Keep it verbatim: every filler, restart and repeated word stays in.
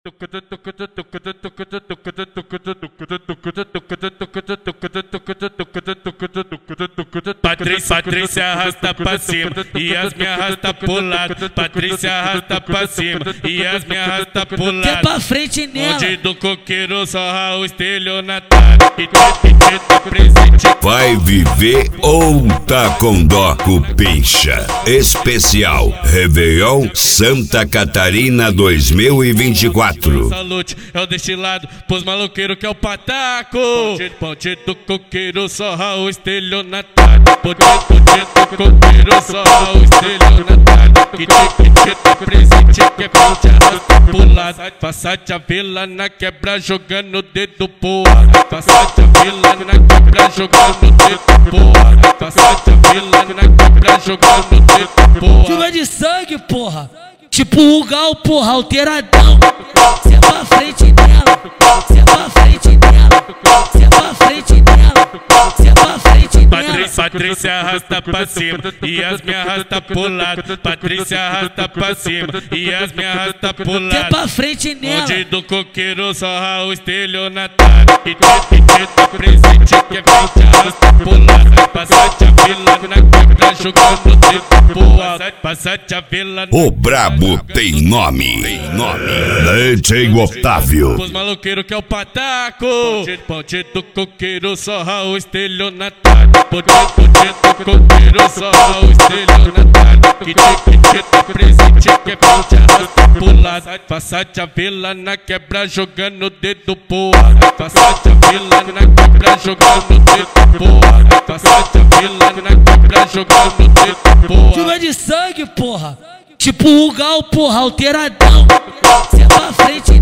Patrícia, Patrícia arrasta pra cima e as me arrasta pro lado. Patrícia arrasta pra cima e as me arrasta pro lado. Quer pra frente nela. Onde do coqueiro só o estelionatário. E tá presente. Vai viver ou tá com dó Cupincha? Especial Réveillon Santa Catarina dois mil e vinte e quatro. Salute é o destilado pros maloqueiros que é o pataco. Ponte do coqueiro só o estelionatário. Ponte do coqueiro só o estelionatário. Que te tá presente que é pra te arrastar pro lado. Passate a vela na quebra jogando o dedo pro ar. Passate a vela na quebra jogando o dedo pro ar. Passate a vela na quebra jogando o dedo pro ar. Chuva de sangue, porra. Tipo o Gal, porra, alteradão. Cê é pra frente dela, cê é pra frente dela, cê é pra frente dela, cê é pra frente dela. Patrícia, Patrícia arrasta pra cima e as me arrasta pro lado. Patrícia arrasta pra cima e as me arrasta pro lado. Cê é pra frente nela. Onde do coqueiro só o estelionatário. E te tá presente que é pra te arrasta pro lado. Passate a vela na quebra jogando o dedo pro alto. Passate a vela. O brabo tem nome, tem nome. D J Otávio. Os maloqueiros que é o pataco. Ponte do coqueiro só o estelionatário. Ponte do coqueiro só o estelionatário. Que te tá presente que é pra te arrastar pro lado. Passate a vela na quebra jogando o dedo pro ar. Passate a vela na quebra jogando o dedo pro ar. Passate a vela na quebra jogando o dedo pro ar. Chuva de sangue, porra. Tipo o Gal, porra, alteradão. Cê é pra frente